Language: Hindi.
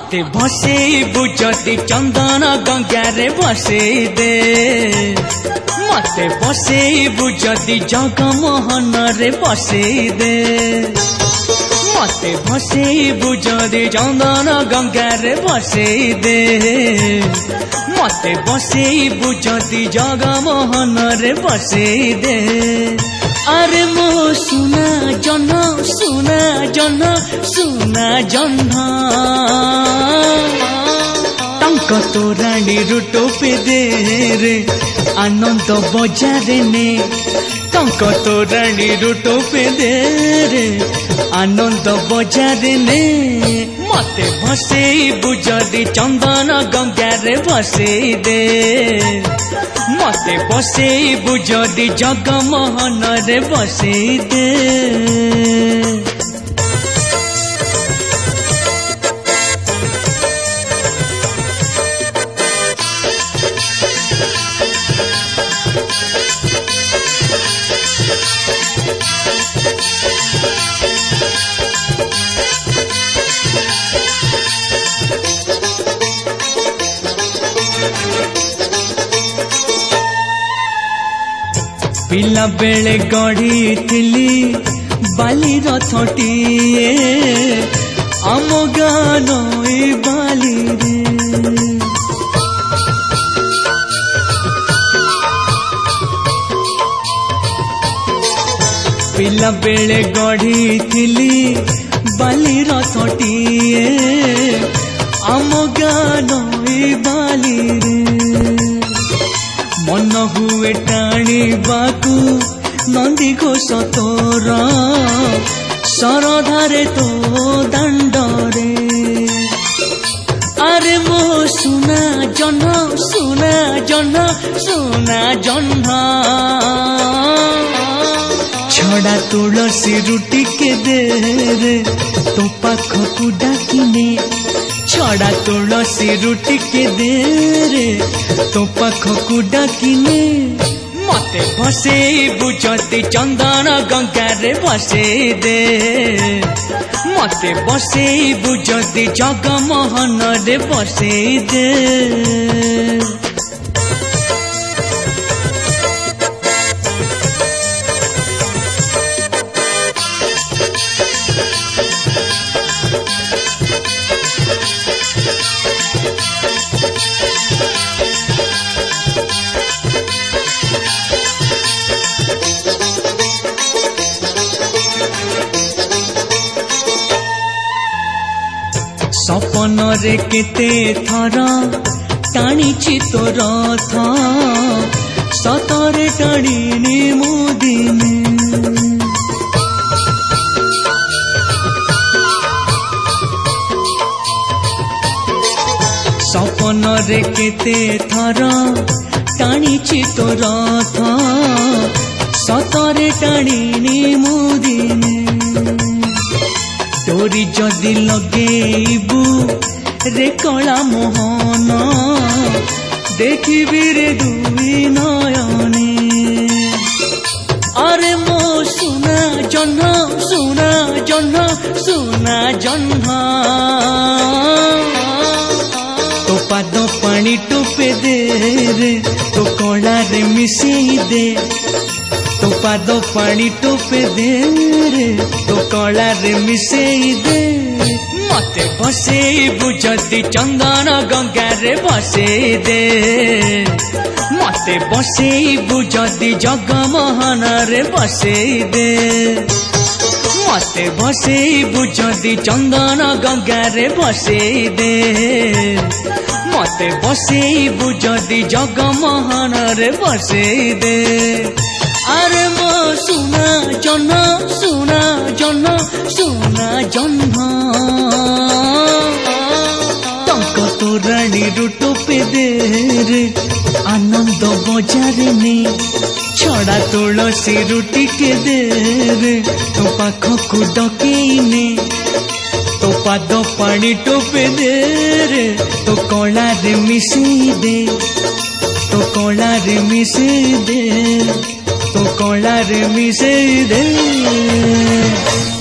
मते भसेबु जदि चंदन गंगारे भसेई दे मते भसेबु जदि जगमोहन रे भसेई दे मते भसेबु जदि चंदन गंगारे भसेई दे मते भसेबु जदि जगमोहन रे भसेई दे अरे मो सुना जन सुना जन सुना जह्न टंक तोराणी टोपे दे रे आनंद बजारे ने टंक तोराणी टोपे दे रे आनंद बजारे ने मते भसेबु जदि चंदन गंगारे भसेई दे मते भसेबु जदि जगमोहन रे भसेई दे पिला बेले गढ़ी थिली बाली रथटीए आम गान बाली रे पिला बेले गढ़ी थिली बाली रथटीए आम गान बाली रे मन हुए टाणी बाकू नंदी घोष तोर सरधारे तो दांडरे अरे मो सुना जन सुना जन सुना जह्न छड़ा तुलसी रुटी के दे रे तो पाखकू डाकिने छड़ा तुलसी रुटी के दे रे तो पाखकू डाकिने मते भसेबु जदि चंदन गंगारे भसेई दे मते भसेबु जदि जगमोहन रे भसेई दे सपन रे केते थर टाणी तो रथ सतरे टाणी मुदिने सपन रे केते थर टाणी तो रथ सतरे टाणी मुदिने तोरी जदि लगेबू रे कला मोहन देखी रे दुई नयने अरे मो सुना जह्न सुना जह्न सुना जह्न तो पाद पानी टोपे दे रे तो कला रे मिसेई दे तो पाद पानी टोपे दे रे तो कला रे मिसेई दे मते भसेबु जदि चंदन गंगारे भसेई दे मते भसेबु जदि जगमोहन रे भसेई दे मते भसेबु जदि चंदन गंगारे भसेई दे मते भसेबु जदि जगमोहन रे भसेई दे अरे मो सुना जह्न सुना जह्न सुना जह्न टंक तोराणी टोपे दे रे आनंद बजारे ने छड़ा तुलसी रुटी के दे रे तो पाखकू डकेने तो पाद पानी टोपे दे रे तो कला रे मिसेई दे तो कला रे मिसेई दे तो कला रे मिसेई दे।